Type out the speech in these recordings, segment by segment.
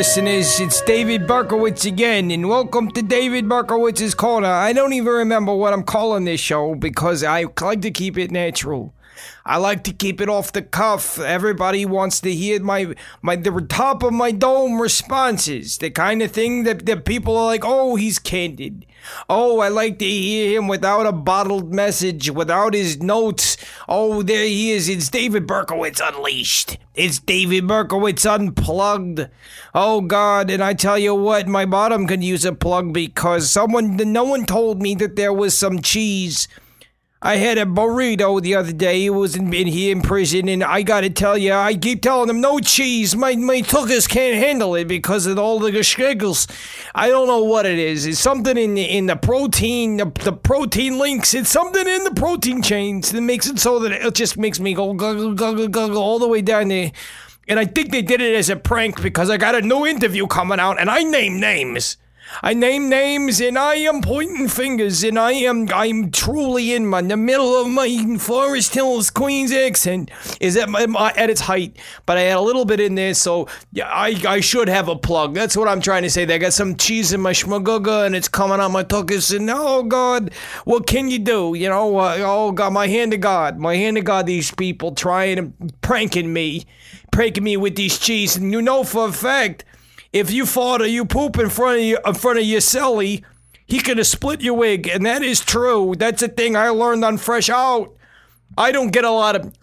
listeners. It's David Berkowitz again, and welcome to David Berkowitz's Corner. I don't even remember what I'm calling this show because I like to keep it natural. I like to keep it off the cuff. Everybody wants to hear the top of my dome responses. The kind of thing that people are like, oh, he's candid. Oh, I like to hear him without a bottled message, without his notes. Oh, there he is. It's David Berkowitz Unleashed. It's David Berkowitz Unplugged. Oh, God, and I tell you what, my bottom could use a plug because no one told me that there was some cheese. I had a burrito the other day. It was here in prison, and I gotta tell you, I keep telling them no cheese. My tuckers can't handle it because of all the squiggles. I don't know what it is. It's something in the protein, the protein links. It's something in the protein chains that makes it so that it just makes me go guggle, guggle, guggle all the way down there. And I think they did it as a prank because I got a new interview coming out, and I name names. I name names, and I am pointing fingers, and I'm truly in the middle of my Forest Hills, Queens accent is at its height, but I had a little bit in there, so yeah, I should have a plug. That's what I'm trying to say. I got some cheese in my schmaguga, and it's coming out my tuckus, and oh God, what can you do? You know, oh God, my hand to God, these people trying to pranking me with these cheese, and you know for a fact, if you fart or you poop in front of your celly, he could have split your wig, and that is true. That's a thing I learned on Fresh Out. I don't learn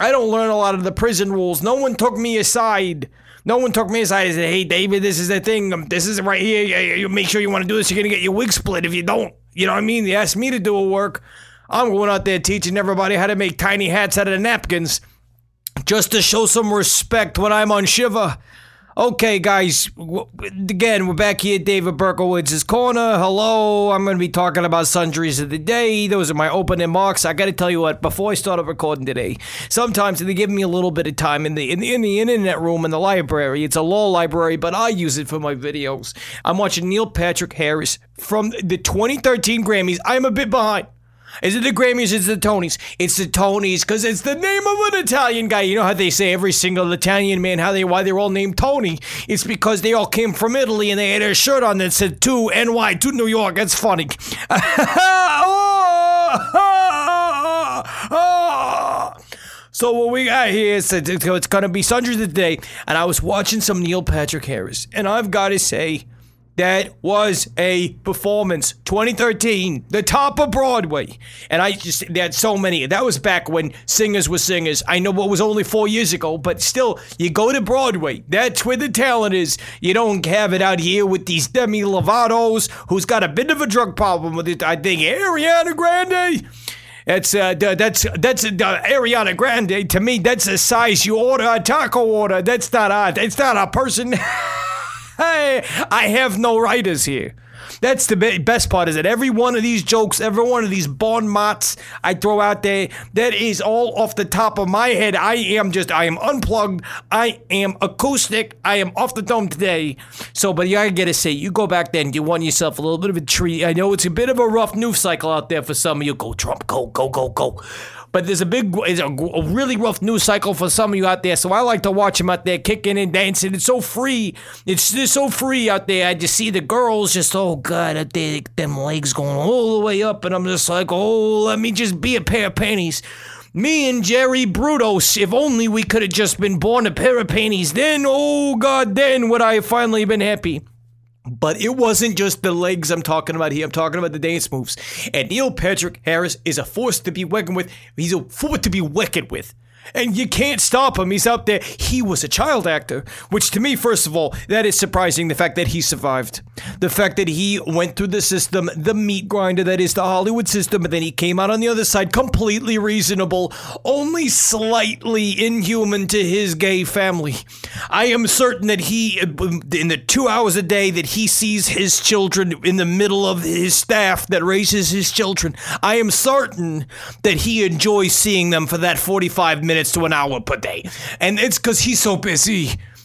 a lot of the prison rules. No one took me aside. And said, hey, David, this is the thing. This is right here. You make sure you want to do this. You're going to get your wig split if you don't. You know what I mean? They asked me to do a work. I'm going out there teaching everybody how to make tiny hats out of the napkins just to show some respect when I'm on Shiva. Okay, guys, again, we're back here at David Berkowitz's Corner. Hello, I'm going to be talking about sundries of the day. Those are my opening marks. I got to tell you what, before I started recording today, sometimes they give me a little bit of time in the internet room in the library. It's a law library, but I use it for my videos. I'm watching Neil Patrick Harris from the 2013 Grammys. I'm a bit behind. Is it the Grammys? It's the Tonys. It's the Tonys because it's the name of an Italian guy. You know how they say every single Italian man, why they're all named Tony? It's because they all came from Italy and they had a shirt on that said to NY, to New York. That's funny. So what we got here is it's going to be Sundry of the Day. And I was watching some Neil Patrick Harris. And I've got to say, that was a performance. 2013, the top of Broadway. And they had so many. That was back when singers were singers. I know it was only 4 years ago, but still, you go to Broadway. That's where the talent is. You don't have it out here with these Demi Lovato's, who's got a bit of a drug problem with it. I think Ariana Grande. That's Ariana Grande. To me, that's a size you order a taco order. That's not a person. Hey, I have no writers here. That's the best part is that every one of these jokes, every one of these bon mots I throw out there, that is all off the top of my head. I am unplugged. I am acoustic. I am off the dome today. So, but I gotta say, you go back there and you won yourself a little bit of a treat. I know it's a bit of a rough news cycle out there for some of you. Go Trump, go, go, go, go. But it's a really rough news cycle for some of you out there, so I like to watch them out there kicking and dancing. It's so free. It's just so free out there. I just see the girls just, oh God, out there, them legs going all the way up, and I'm just like, oh, let me just be a pair of panties. Me and Jerry Brudos, if only we could have just been born a pair of panties, then, oh God, then would I have finally been happy. But it wasn't just the legs I'm talking about here. I'm talking about the dance moves. And Neil Patrick Harris is a force to be reckoned with. He's a force to be reckoned with. And you can't stop him. He's out there. He was a child actor, which to me, first of all, that is surprising. The fact that he survived. The fact that he went through the system, the meat grinder that is the Hollywood system, and then he came out on the other side completely reasonable, only slightly inhuman to his gay family. I am certain that he, in the 2 hours a day that he sees his children in the middle of his staff that raises his children, I am certain that he enjoys seeing them for that 45 minutes to an hour per day. And it's because he's so busy.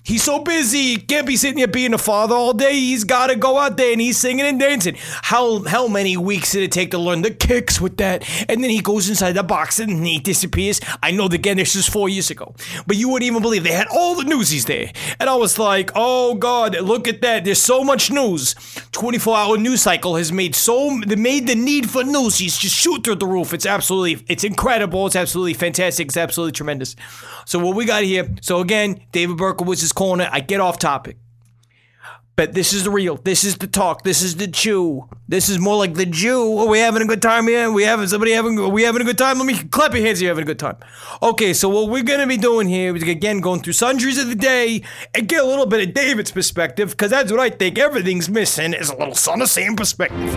He's so busy, he can't be sitting here being a father all day. He's got to go out there and he's singing and dancing. How many weeks did it take to learn the kicks with that? And then he goes inside the box and he disappears. I know, again, this was 4 years ago. But you wouldn't even believe they had all the newsies there. And I was like, oh, God, look at that. There's so much news. 24-hour news cycle has made the need for newsies just shoot through the roof. It's incredible. It's absolutely fantastic. It's absolutely tremendous. So what we got here, so again, David Berkowitz's corner. I get off topic. But this is the real. This is the talk. This is the Jew. This is more like the Jew. Are we having a good time here? Are we having a good time? Let me clap your hands if you're having a good time. Okay, so what we're going to be doing here is, again, going through sundries of the day and get a little bit of David's perspective, because that's what I think everything's missing is a little Son of Sam perspective.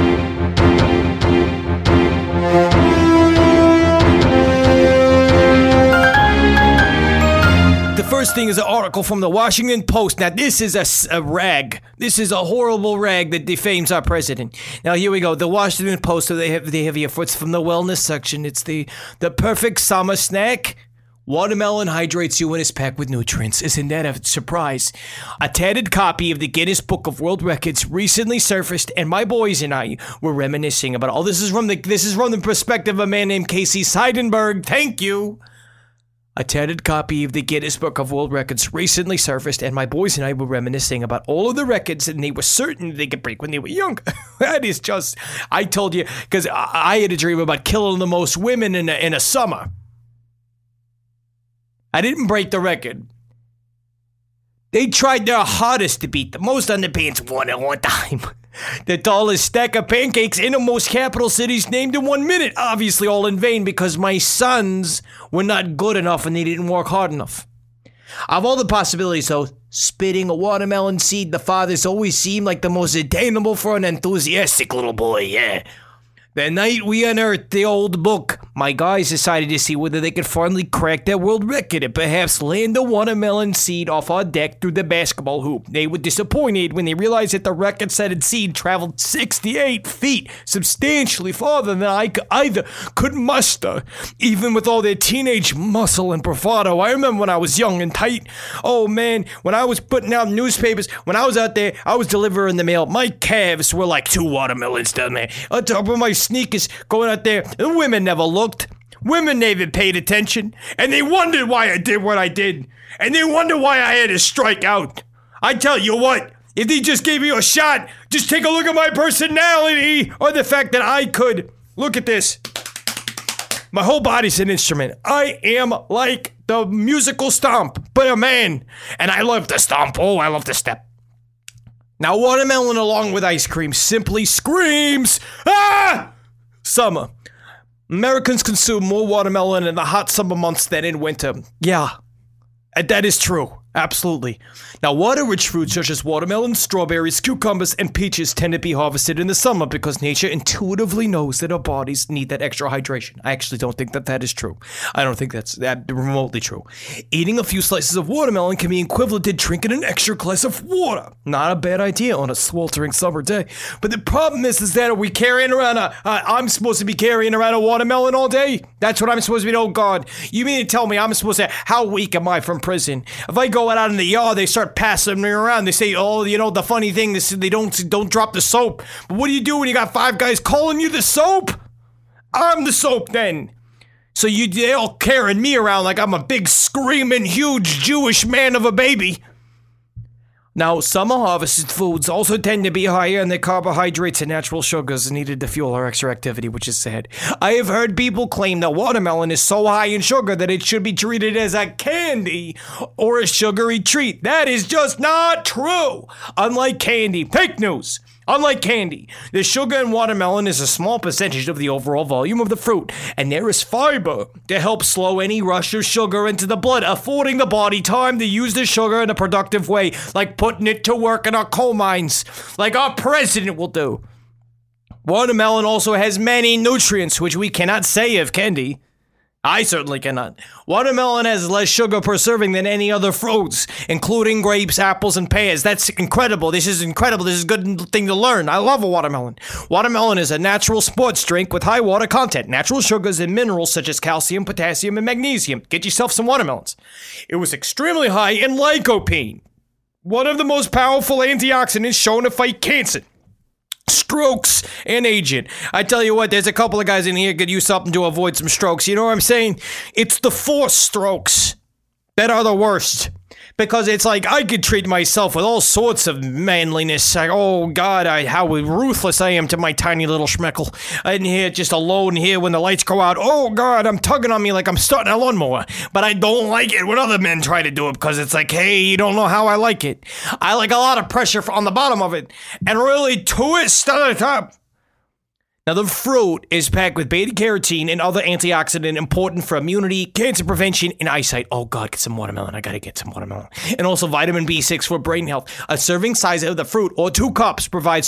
The first thing is an article from the Washington Post. Now, this is a rag. This is a horrible rag that defames our president. Now, here we go. The Washington Post, so they have here for it's from the wellness section. It's the perfect summer snack. Watermelon hydrates you and is packed with nutrients. Isn't that a surprise? A tattered copy of the Guinness Book of World Records recently surfaced, and my boys and I were reminiscing about all this. Is from the perspective of a man named Casey Seidenberg. Thank you. A tattered copy of the Guinness Book of World Records recently surfaced, and my boys and I were reminiscing about all of the records that they were certain they could break when they were young. That is just, I told you, because I had a dream about killing the most women in a summer. I didn't break the record. They tried their hardest to beat the most underpants one at one time. The tallest stack of pancakes in the most capital cities named in 1 minute. Obviously all in vain because my sons were not good enough and they didn't work hard enough. Of all the possibilities though, spitting a watermelon seed, the fathers always seemed like the most attainable for an enthusiastic little boy, yeah. The night we unearthed the old book, my guys decided to see whether they could finally crack that world record and perhaps land a watermelon seed off our deck through the basketball hoop. They were disappointed when they realized that the record-setting seed traveled 68 feet, substantially farther than I either could muster, even with all their teenage muscle and bravado. I remember when I was young and tight. Oh man, when I was putting out newspapers, when I was out there, I was delivering the mail. My calves were like 2 watermelons down there. On top of my sneakers going out there. The women never looked. Women never paid attention. And they wondered why I did what I did. And they wondered why I had to strike out. I tell you what, if they just gave you a shot, just take a look at my personality or the fact that I could. Look at this. My whole body's an instrument. I am like the musical stomp, but a man. And I love to stomp. Oh, I love to step. Now, watermelon along with ice cream simply screams, ah! Summer. Americans consume more watermelon in the hot summer months than in winter. Yeah, that is true. Absolutely. Now, water-rich fruits such as watermelons, strawberries, cucumbers, and peaches tend to be harvested in the summer because nature intuitively knows that our bodies need that extra hydration. I actually don't think that is true. I don't think that's that remotely true. Eating a few slices of watermelon can be equivalent to drinking an extra glass of water. Not a bad idea on a sweltering summer day. But the problem is that are we carrying around I'm supposed to be carrying around a watermelon all day? That's what I'm supposed to be. Oh, God. You mean to tell me I'm supposed to, how weak am I from prison? If I go out in the yard, they start passing me around. They say, oh, you know, the funny thing is they don't drop the soap. But what do you do when you got 5 guys calling you the soap? I'm the soap then. So they all carrying me around like I'm a big screaming huge Jewish man of a baby. Now, summer harvested foods also tend to be higher in the carbohydrates and natural sugars needed to fuel our extra activity, which is sad. I have heard people claim that watermelon is so high in sugar that it should be treated as a candy or a sugary treat. That is just not true. Unlike candy, fake news. Unlike candy, the sugar in watermelon is a small percentage of the overall volume of the fruit, and there is fiber to help slow any rush of sugar into the blood, affording the body time to use the sugar in a productive way, like putting it to work in our coal mines, like our president will do. Watermelon also has many nutrients, which we cannot say of candy. I certainly cannot. Watermelon has less sugar per serving than any other fruits, including grapes, apples, and pears. That's incredible. This is incredible. This is a good thing to learn. I love a watermelon. Watermelon is a natural sports drink with high water content, natural sugars, and minerals such as calcium, potassium, and magnesium. Get yourself some watermelons. It was extremely high in lycopene, one of the most powerful antioxidants shown to fight cancer, strokes, and aging. I tell you what, there's a couple of guys in here could use something to avoid some strokes. You know what I'm saying? It's the forced strokes that are the worst. Because it's like, I could treat myself with all sorts of manliness. Like, oh God, how ruthless I am to my tiny little schmeckle. In here, just alone here when the lights go out. Oh God, I'm tugging on me like I'm starting a lawnmower. But I don't like it when other men try to do it because it's like, hey, you don't know how I like it. I like a lot of pressure on the bottom of it and really twist on the top. Now, the fruit is packed with beta-carotene and other antioxidants important for immunity, cancer prevention, and eyesight. Oh, God, get some watermelon. I gotta get some watermelon. And also vitamin B6 for brain health. A serving size of the fruit, or 2 cups, provides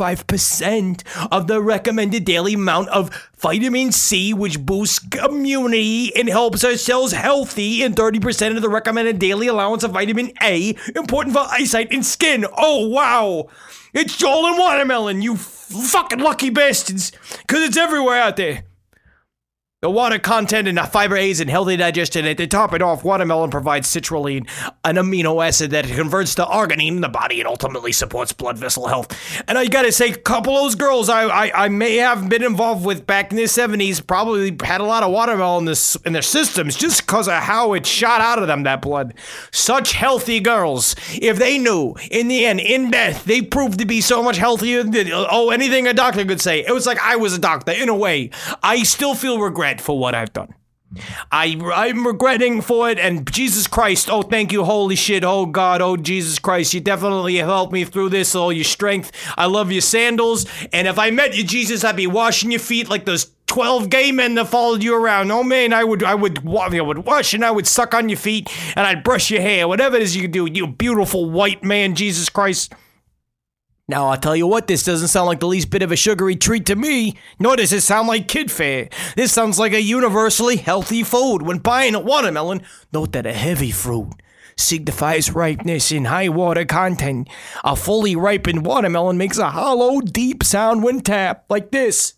25% of the recommended daily amount of vitamin C, which boosts immunity and helps our cells healthy, and 30% of the recommended daily allowance of vitamin A, important for eyesight and skin. Oh, wow. It's all in watermelon, you fucking lucky bastards, because it's everywhere out there. The water content and the fiber aids and healthy digestion. And to top it off, watermelon provides citrulline, an amino acid that converts to arginine in the body and ultimately supports blood vessel health. And I gotta say, a couple of those girls I may have been involved with back in the 70s probably had a lot of watermelon in their systems just because of how it shot out of them, that blood. Such healthy girls. If they knew, in the end, in death, they proved to be so much healthier than anything a doctor could say. It was like I was a doctor, in a way. I still feel regret for what I've done. I'm regretting for it, and Jesus Christ, oh thank you, holy shit, oh God, oh Jesus Christ, you definitely helped me through this, all your strength. I love your sandals, and if I met you, Jesus, I'd be washing your feet like those 12 gay men that followed you around. Oh man, I would wash and I would suck on your feet, and I'd brush your hair, whatever it is you could do, you beautiful white man, Jesus Christ. Now, I'll tell you what, this doesn't sound like the least bit of a sugary treat to me, nor does it sound like kid fare. This sounds like a universally healthy food. When buying a watermelon, note that a heavy fruit signifies ripeness and high water content. A fully ripened watermelon makes a hollow, deep sound when tapped, like this.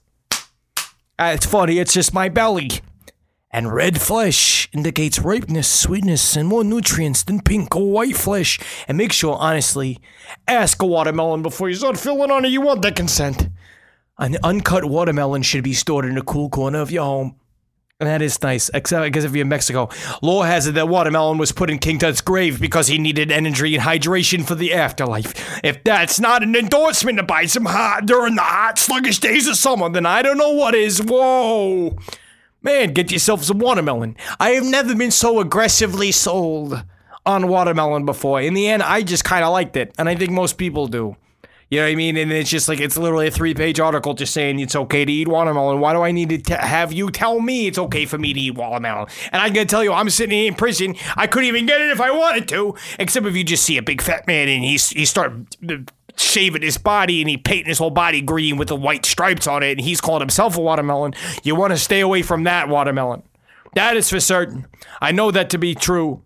It's funny, it's just my belly. And red flesh indicates ripeness, sweetness, and more nutrients than pink or white flesh. And make sure, honestly, ask a watermelon before you start filling on it. You want that consent. An uncut watermelon should be stored in a cool corner of your home. And that is nice, except because if you're in Mexico. Lore has it that watermelon was put in King Tut's grave because he needed energy and hydration for the afterlife. If that's not an endorsement to buy some hot during the hot, sluggish days of summer, then I don't know what is. Whoa. Man, get yourself some watermelon. I have never been so aggressively sold on watermelon before. In the end, I just kind of liked it, and I think most people do. You know what I mean? And it's just like, it's literally a 3-page article just saying it's okay to eat watermelon. Why do I need to have you tell me it's okay for me to eat watermelon? And I'm going to tell you, I'm sitting in prison. I couldn't even get it if I wanted to, except if you just see a big fat man and he started shaving his body and he painting his whole body green with the white stripes on it, and he's called himself a watermelon. You want to stay away from that watermelon. That is for certain. I know that to be true.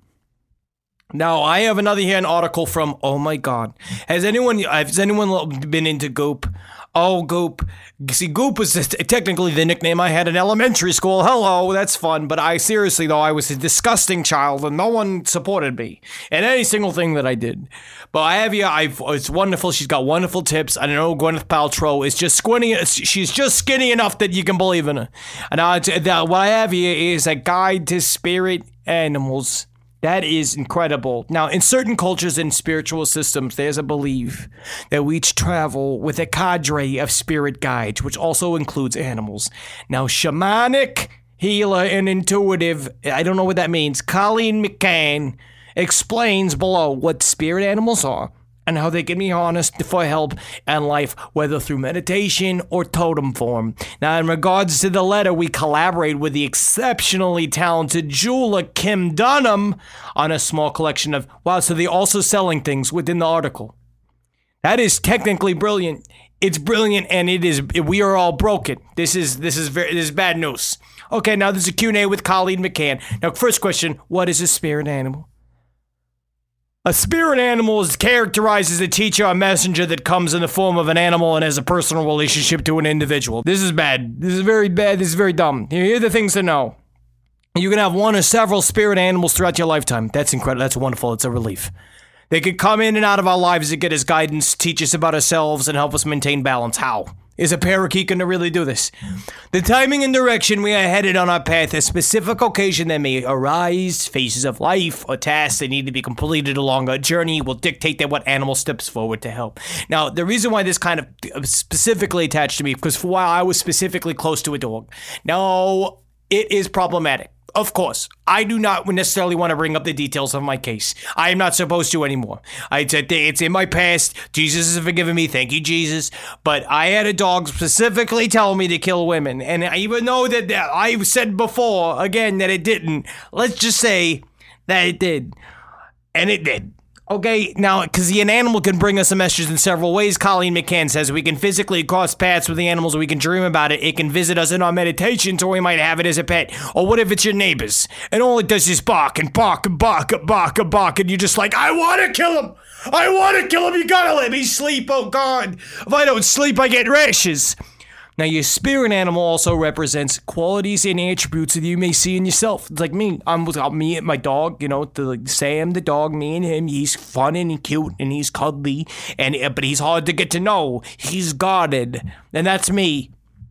Now, I have another here, an article from, oh my God. Has anyone been into Goop? Oh, Goop. See, Goop was technically the nickname I had in elementary school. Hello, that's fun. But I seriously, though, I was a disgusting child and no one supported me in any single thing that I did. But I have here, it's wonderful. She's got wonderful tips. I know Gwyneth Paltrow is just she's just skinny enough that you can believe in her. And what I have here is a guide to spirit animals. That is incredible. Now, in certain cultures and spiritual systems, there's a belief that we each travel with a cadre of spirit guides, which also includes animals. Now, shamanic, healer, and intuitive, I don't know what that means, Colleen McCann explains below what spirit animals are and how they can be harnessed for help and life, whether through meditation or totem form. Now, in regards to the letter, we collaborate with the exceptionally talented jeweler Kim Dunham on a small collection of, wow, so they're also selling things within the article. That is technically brilliant. It's brilliant, and we are all broken. This is bad news. Okay, now there's a Q&A with Colleen McCann. Now, first question, what is a spirit animal? A spirit animal is characterized as a teacher or messenger that comes in the form of an animal and has a personal relationship to an individual. This is bad. This is very bad. This is very dumb. Here are the things to know. You can have one or several spirit animals throughout your lifetime. That's incredible. That's wonderful. It's a relief. They could come in and out of our lives to get us guidance, teach us about ourselves, and help us maintain balance. How? Is a parakeet going to really do this? The timing and direction we are headed on our path, a specific occasion that may arise, phases of life, or tasks that need to be completed along a journey will dictate that what animal steps forward to help. Now, the reason why this kind of specifically attached to me, because for a while I was specifically close to a dog. Now, it is problematic. Of course, I do not necessarily want to bring up the details of my case. I am not supposed to anymore. It's in my past. Jesus has forgiven me. Thank you, Jesus. But I had a dog specifically tell me to kill women. And even though that I've said before, again, that it didn't, let's just say that it did. And it did. Okay, now, because an animal can bring us a message in several ways, Colleen McCann says. We can physically cross paths with the animals, or we can dream about it. It can visit us in our meditations, or we might have it as a pet. Or what if it's your neighbors? And all it does is bark and bark and bark and bark and bark, and you're just like, I want to kill him! I want to kill him! You gotta let me sleep, oh God! If I don't sleep, I get rashes! Now, your spirit animal also represents qualities and attributes that you may see in yourself. It's like me. I'm me and my dog, Sam, the dog, me and him. He's fun and cute and he's cuddly, but he's hard to get to know. He's guarded, and that's me.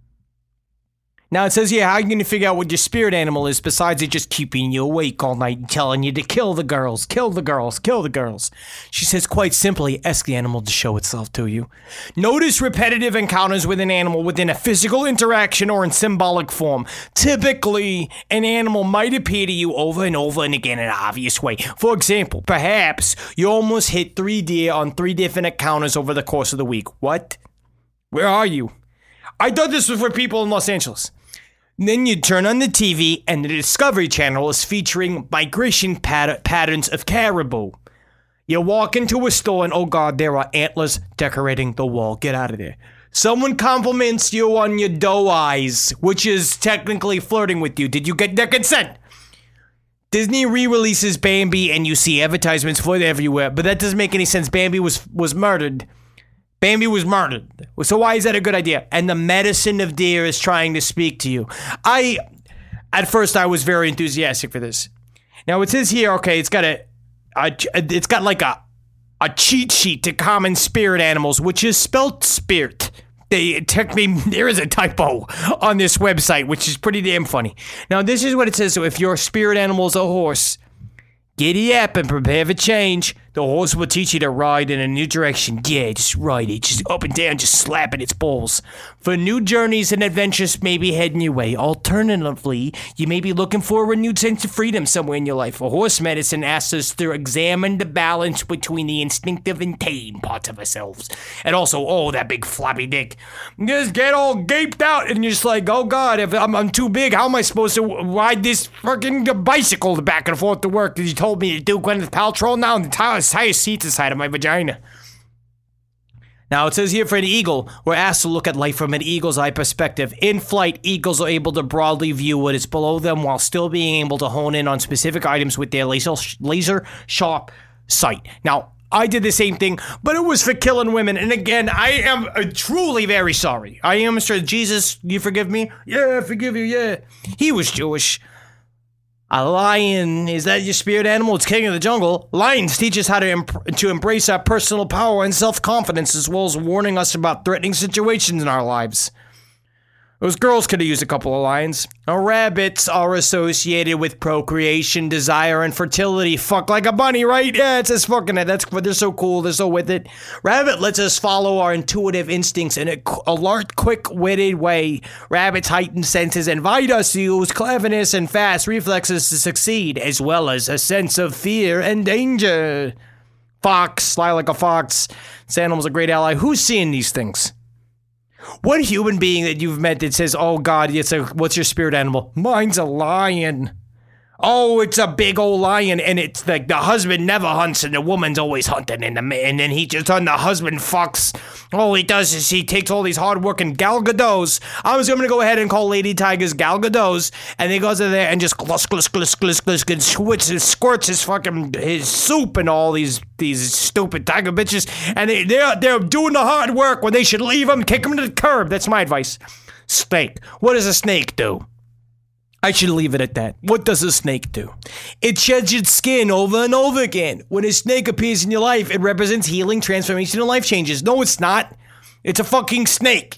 Now, it says here, how are you going to figure out what your spirit animal is besides it just keeping you awake all night and telling you to kill the girls, kill the girls, kill the girls? She says, quite simply, ask the animal to show itself to you. Notice repetitive encounters with an animal within a physical interaction or in symbolic form. Typically, an animal might appear to you over and over and again in an obvious way. For example, perhaps you almost hit 3 deer on 3 different encounters over the course of the week. What? Where are you? I thought this was for people in Los Angeles. Then you turn on the TV and the Discovery Channel is featuring migration patterns of caribou. You walk into a store and, oh God, there are antlers decorating the wall. Get out of there. Someone compliments you on your doe eyes, which is technically flirting with you. Did you get their consent? Disney re-releases Bambi and you see advertisements for it everywhere, but that doesn't make any sense. Bambi was murdered. Bambi was murdered. So why is that a good idea? And the medicine of deer is trying to speak to you. At first I was very enthusiastic for this. Now it says here, okay, it's got like a cheat sheet to common spirit animals, which is spelt spirit. There is a typo on this website, which is pretty damn funny. Now this is what it says. So if your spirit animal is a horse, giddy up and prepare for change. The horse will teach you to ride in a new direction. Yeah, just ride it. Just up and down, just slapping its balls. For new journeys and adventures may be heading your way. Alternatively, you may be looking for a renewed sense of freedom somewhere in your life. A horse medicine asks us to examine the balance between the instinctive and tame parts of ourselves. And also, oh, that big floppy dick. Just get all gaped out and you're just like, oh God, if I'm too big, how am I supposed to ride this fucking bicycle back and forth to work that you told me to do, Gwyneth Paltrow? Now the entire seat's inside of my vagina. Now it says here for an eagle, we're asked to look at life from an eagle's eye perspective. In flight, eagles are able to broadly view what is below them while still being able to hone in on specific items with their laser sharp sight. Now, I did the same thing, but it was for killing women. And again, I am truly very sorry. I am sure. Jesus, you forgive me? Yeah, I forgive you, yeah. He was Jewish. A lion, is that your spirit animal? It's king of the jungle. Lions teach us how to embrace our personal power and self-confidence, as well as warning us about threatening situations in our lives. Those girls could have used a couple of lions. Rabbits are associated with procreation, desire, and fertility. Fuck like a bunny, right? Yeah, it says fucking it. They're so cool. They're so with it. Rabbit lets us follow our intuitive instincts in an alert, quick-witted way. Rabbit's heightened senses invite us to use cleverness and fast reflexes to succeed, as well as a sense of fear and danger. Fox, sly like a fox. This animal's a great ally. Who's seeing these things? What human being that you've met that says, oh God, what's your spirit animal? Mine's a lion. Oh, it's a big old lion, and it's like the husband never hunts, and the woman's always hunting, and then he just the husband fucks. All he does is he takes all these hard-working Gal Gadots. I was gonna go ahead and call Lady Tiger's Gal Gadots, and he goes in there and just and squirts his soup and all these stupid tiger bitches, and they're doing the hard work when they should leave them, kick them to the curb. That's my advice. Snake. What does a snake do? I should leave it at that. What does a snake do? It sheds its skin over and over again. When a snake appears in your life, it represents healing, transformation, and life changes. No, it's not. It's a fucking snake.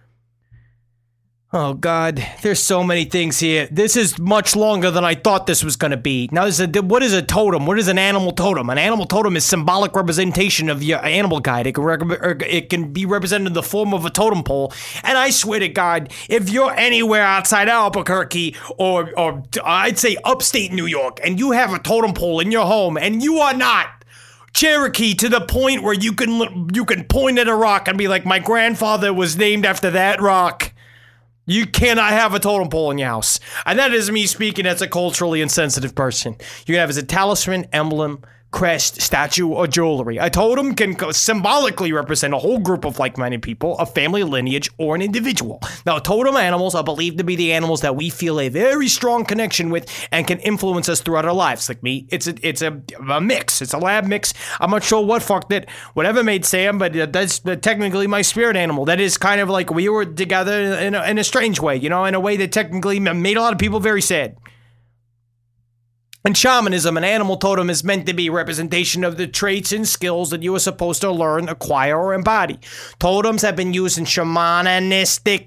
Oh, God. There's so many things here. This is much longer than I thought this was going to be. Now, what is a totem? What is an animal totem? An animal totem is symbolic representation of your animal guide. It can be represented in the form of a totem pole. And I swear to God, if you're anywhere outside Albuquerque or I'd say upstate New York, and you have a totem pole in your home, and you are not Cherokee to the point where you can point at a rock and be like, my grandfather was named after that rock. You cannot have a totem pole in your house. And that is me speaking as a culturally insensitive person. You can have as a talisman, emblem, crest, statue, or jewelry. A totem can symbolically represent a whole group of like-minded people, a family lineage, or an individual. Now, totem animals are believed to be the animals that we feel a very strong connection with and can influence us throughout our lives. Like me, it's a mix. It's a lab mix. I'm not sure what fucked it. Whatever made Sam, but that's technically my spirit animal. That is kind of like we were together in a strange way, in a way that technically made a lot of people very sad. In shamanism, an animal totem is meant to be a representation of the traits and skills that you are supposed to learn, acquire, or embody. Totems have been used in shamanistic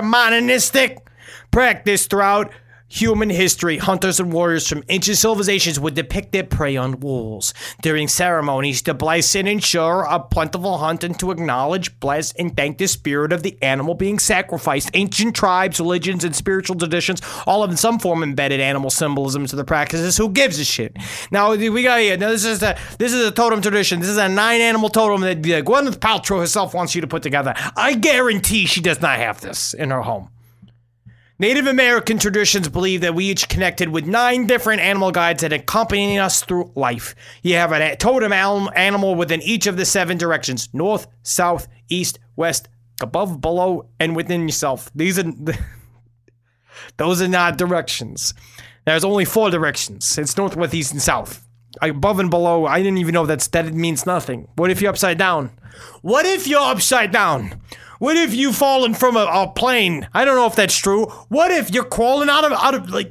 practice throughout human history. Hunters and warriors from ancient civilizations would depict their prey on walls during ceremonies to bless and ensure a plentiful hunt and to acknowledge, bless, and thank the spirit of the animal being sacrificed. Ancient tribes, religions, and spiritual traditions all have in some form embedded animal symbolism to the practices. Who gives a shit? Now we got here. Now this is a totem tradition. This is a 9-animal totem that Gwyneth Paltrow herself wants you to put together. I guarantee she does not have this in her home. Native American traditions believe that we each connected with 9 different animal guides that accompany us through life. You have a totem animal within each of the 7 directions: north, south, east, west, above, below, and within yourself. Those are not directions. There's only 4 directions. It's north, west, east, and south. Above and below, I didn't even know that means nothing. What if you're upside down? What if you're upside down? What if you've fallen from a plane? I don't know if that's true. What if you're crawling out of like,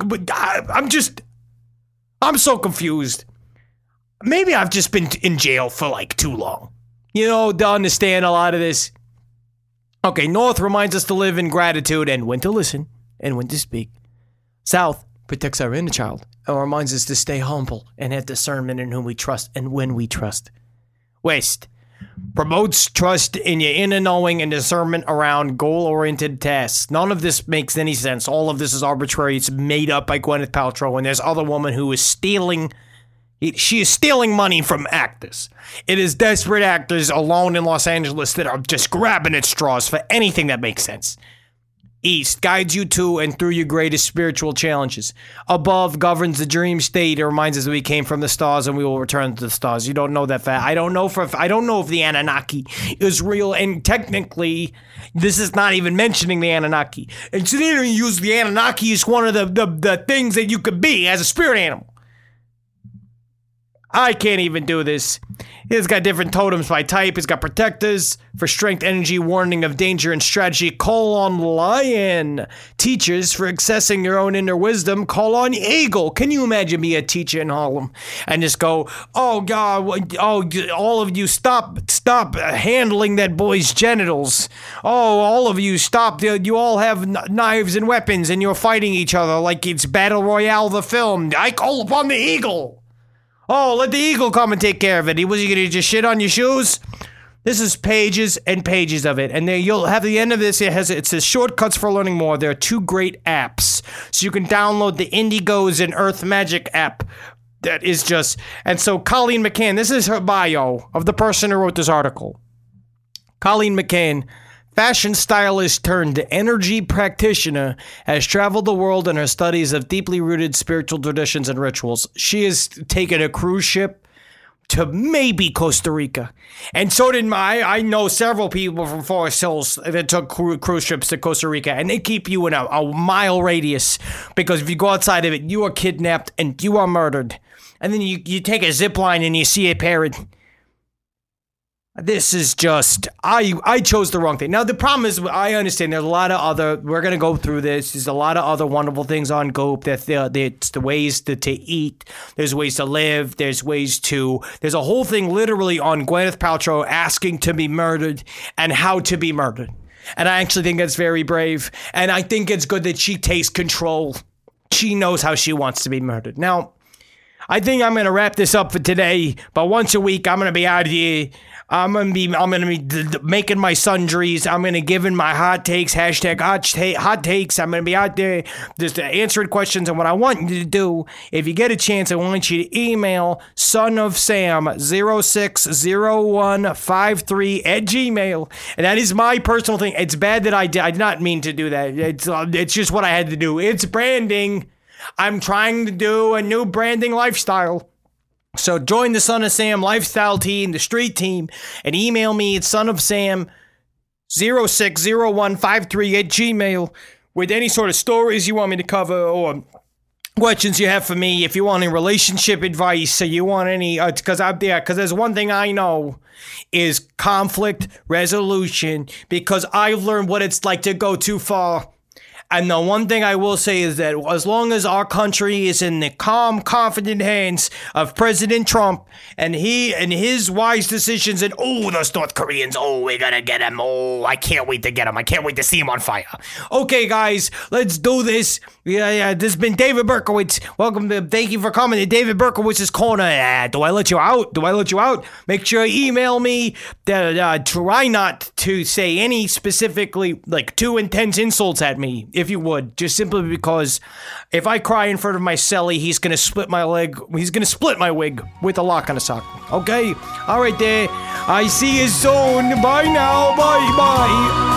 I'm so confused. Maybe I've just been in jail for like too long, to understand a lot of this. Okay, north reminds us to live in gratitude and when to listen and when to speak. South protects our inner child and reminds us to stay humble and have discernment in whom we trust and when we trust. West promotes trust in your inner knowing and discernment around goal-oriented tasks. None of this makes any sense. All of this is arbitrary. It's made up by Gwyneth Paltrow, and there's other woman who is stealing. She is stealing money from actors. It is desperate actors alone in Los Angeles that are just grabbing at straws for anything that makes sense. East guides you to and through your greatest spiritual challenges. Above governs the dream state. It reminds us that we came from the stars and we will return to the stars. You don't know that fact. I don't know if the Anunnaki is real, and technically, this is not even mentioning the Anunnaki. And so they don't use the Anunnaki as one of the things that you could be as a spirit animal. I can't even do this. It's got different totems by type. It's got protectors for strength, energy, warning of danger, and strategy. Call on lion. Teachers for accessing your own inner wisdom. Call on eagle. Can you imagine me a teacher in Harlem and just go, oh God, all of you stop handling that boy's genitals. Oh, all of you stop. You all have knives and weapons and you're fighting each other like it's Battle Royale the film. I call upon the eagle. Oh, let the eagle come and take care of it. Was he going to just shit on your shoes? This is pages and pages of it. And then you'll have the end of this. It says shortcuts for learning more. There are 2 great apps. So you can download the Indigos and Earth Magic app. That is just... And so Colleen McCann, this is her bio of the person who wrote this article. Colleen McCann fashion stylist turned energy practitioner, has traveled the world in her studies of deeply rooted spiritual traditions and rituals. She has taken a cruise ship to maybe Costa Rica. And so did I know several people from Forest Hills that took cruise trips to Costa Rica, and they keep you in a mile radius, because if you go outside of it, you are kidnapped and you are murdered. And then you take a zip line and you see a parrot. This is just, I chose the wrong thing. Now, the problem is, I understand there's a lot of other, we're going to go through this. There's a lot of other wonderful things on Goop. There's the ways to eat. There's ways to live. There's a whole thing literally on Gwyneth Paltrow asking to be murdered and how to be murdered. And I actually think that's very brave. And I think it's good that she takes control. She knows how she wants to be murdered. Now, I think I'm going to wrap this up for today, but once a week, I'm going to be out here. I'm gonna be making my sundries. I'm gonna give in my hot takes, hashtag hot takes. I'm gonna be out there just answering questions. And what I want you to do, if you get a chance, I want you to email sonofsam060153@gmail. And that is my personal thing. It's bad that I did not mean to do that. It's just what I had to do. It's branding. I'm trying to do a new branding lifestyle. So join the Son of Sam lifestyle team, the street team, and email me at sonofsam060153@gmail with any sort of stories you want me to cover or questions you have for me. If you want any relationship advice, or you want any, because there's one thing I know is conflict resolution, because I've learned what it's like to go too far. And the one thing I will say is that as long as our country is in the calm, confident hands of President Trump and his wise decisions, and those North Koreans, we're gonna get him. I can't wait to get him. I can't wait to see him on fire. Okay, guys, let's do this. Yeah. This has been David Berkowitz. Thank you for coming to David Berkowitz's Corner. Do I let you out? Make sure you email me. Try not to say any specifically too intense insults at me, if you would, just simply because if I cry in front of my celly, he's gonna split my leg. He's gonna split my wig with a lock on a sock. Okay, all right there. I see you soon. Bye now. Bye.